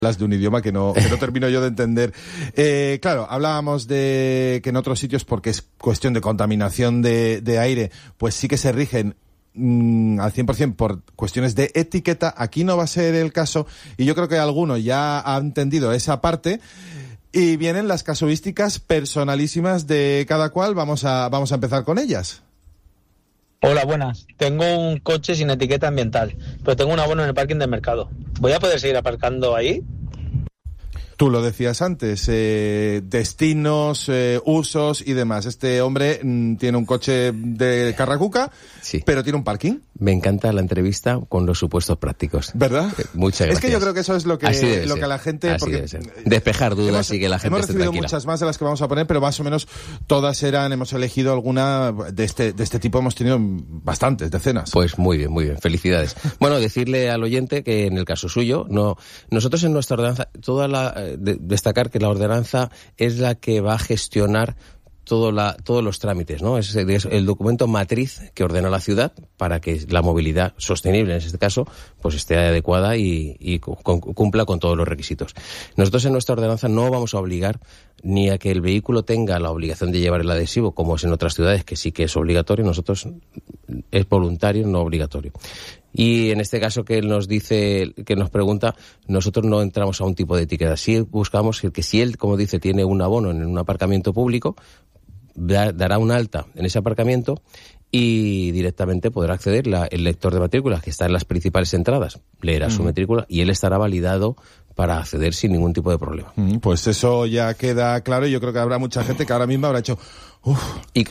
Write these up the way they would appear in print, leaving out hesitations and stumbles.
Las de un idioma que no termino yo de entender. Claro, hablábamos de que en otros sitios, porque es cuestión de contaminación de aire, pues sí que se rigen al 100% por cuestiones de etiqueta. Aquí no va a ser el caso, y yo creo que alguno ya ha entendido esa parte. Y vienen las casuísticas personalísimas de cada cual. Vamos a empezar con ellas. Hola, buenas. Tengo un coche sin etiqueta ambiental, pero tengo un abono en el parking del mercado. ¿Voy a poder seguir aparcando ahí? Tú lo decías antes, destinos, usos y demás. Este hombre tiene un coche de Carracuca, sí, pero tiene un parking. Me encanta la entrevista con los supuestos prácticos. ¿Verdad? Muchas gracias. Es que yo creo que eso es lo que la gente... Porque despejar dudas y que la gente esté tranquila. Hemos recibido muchas más de las que vamos a poner, pero más o menos todas hemos elegido alguna de este tipo. Hemos tenido bastantes, decenas. Pues muy bien, felicidades. Bueno, decirle al oyente que en el caso suyo, nosotros en nuestra ordenanza, destacar que la ordenanza es la que va a gestionar todos los trámites, ¿no? Es el documento matriz que ordena la ciudad para que la movilidad sostenible, en este caso, pues esté adecuada y cumpla con todos los requisitos. Nosotros en nuestra ordenanza no vamos a obligar ni a que el vehículo tenga la obligación de llevar el adhesivo, como es en otras ciudades, que sí que es obligatorio. Nosotros es voluntario, no obligatorio. Y en este caso que él nos dice, que nos pregunta, nosotros no entramos a un tipo de etiqueta. Sí buscamos que si él, como dice, tiene un abono en un aparcamiento público, dará un alta en ese aparcamiento y directamente podrá acceder el lector de matrículas que está en las principales entradas, leerá su matrícula y él estará validado para acceder sin ningún tipo de problema. Pues eso ya queda claro, y yo creo que habrá mucha gente que ahora mismo habrá hecho... Y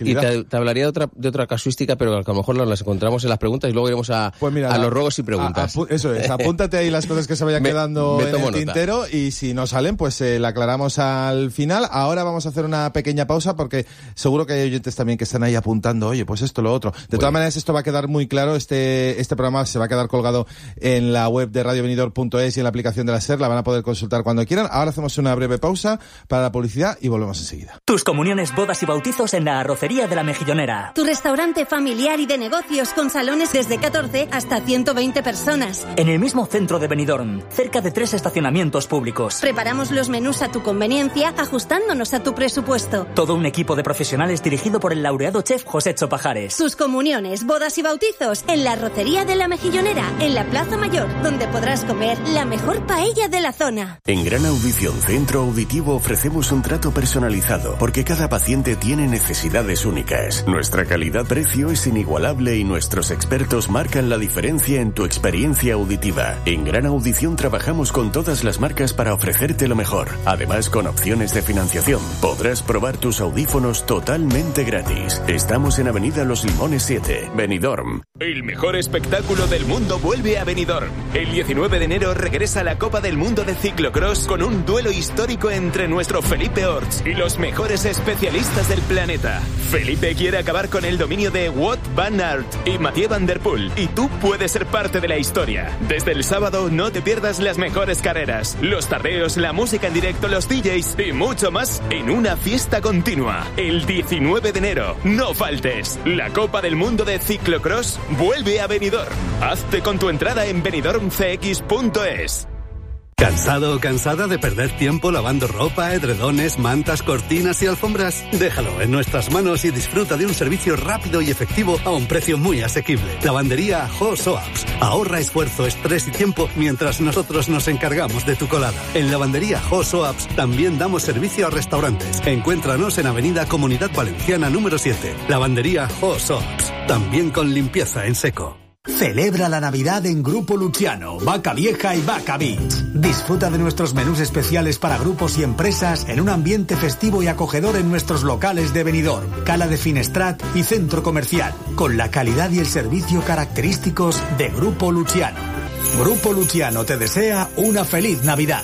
te hablaría de otra casuística, pero que a lo mejor las encontramos en las preguntas y luego iremos a los ruegos y preguntas. Eso es, apúntate ahí las cosas que se vayan quedando en el tintero, y si no salen, pues la aclaramos al final. Ahora vamos a hacer una pequeña pausa porque seguro que hay oyentes también que están ahí apuntando, oye, pues esto, lo otro. De todas maneras, esto va a quedar muy claro, este programa se va a quedar colgado en la web de radiovenidor.es y en la aplicación de la SER, la van a poder consultar cuando quieran. Ahora hacemos una breve pausa para la publicidad y volvemos enseguida. Tus comuniones, bodas y bautizos en la Arrocería de la Mejillonera. Tu restaurante familiar y de negocios con salones desde 14 hasta 120 personas. En el mismo centro de Benidorm, cerca de 3 estacionamientos públicos. Preparamos los menús a tu conveniencia, ajustándonos a tu presupuesto. Todo un equipo de profesionales dirigido por el laureado chef José Chopajares. Tus comuniones, bodas y bautizos en la Arrocería de la Mejillonera, en la Plaza Mayor, donde podrás comer la mejor paella de la zona. En Gran Audición Centro Auditivo ofrecemos un trato personalizado, porque cada paciente tiene necesidades únicas. Nuestra calidad-precio es inigualable y nuestros expertos marcan la diferencia en tu experiencia auditiva. En Gran Audición trabajamos con todas las marcas para ofrecerte lo mejor. Además, con opciones de financiación, podrás probar tus audífonos totalmente gratis. Estamos en Avenida Los Limones 7, Benidorm. El mejor espectáculo del mundo vuelve a Benidorm. El 19 de enero regresa la Copa del Mundo de Ciclocross con un duelo histórico entre nuestro Felipe Orts y los mejores especialistas del planeta. Felipe quiere acabar con el dominio de Wout van Aert y Mathieu van der Poel, y tú puedes ser parte de la historia. Desde el sábado no te pierdas las mejores carreras, los tardeos, la música en directo, los DJs y mucho más en una fiesta continua. El 19 de enero, no faltes. La Copa del Mundo de Ciclocross vuelve a Benidorm. Hazte con tu entrada en benidormcx.es. ¿Cansado o cansada de perder tiempo lavando ropa, edredones, mantas, cortinas y alfombras? Déjalo en nuestras manos y disfruta de un servicio rápido y efectivo a un precio muy asequible. Lavandería Ho Soaps. Ahorra esfuerzo, estrés y tiempo mientras nosotros nos encargamos de tu colada. En Lavandería Ho Soaps también damos servicio a restaurantes. Encuéntranos en Avenida Comunidad Valenciana número 7. Lavandería Ho Soaps. También con limpieza en seco. Celebra la Navidad en Grupo Luciano, Vaca Vieja y Vaca Beach. Disfruta de nuestros menús especiales para grupos y empresas en un ambiente festivo y acogedor en nuestros locales de Benidorm, Cala de Finestrat y Centro Comercial, con la calidad y el servicio característicos de Grupo Luciano. Grupo Luciano te desea una feliz Navidad.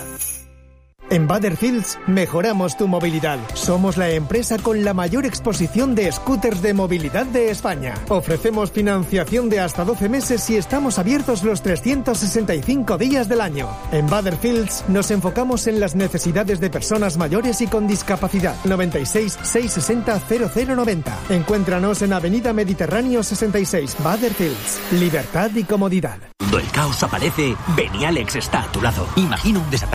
En Butterfields mejoramos tu movilidad. Somos la empresa con la mayor exposición de scooters de movilidad de España. Ofrecemos financiación de hasta 12 meses y estamos abiertos los 365 días del año. En Butterfields nos enfocamos en las necesidades de personas mayores y con discapacidad. 96 660 0090. Encuéntranos en Avenida Mediterráneo 66. Butterfields. Libertad y comodidad. Cuando el caos aparece, Benialex está a tu lado. Imagina un desastre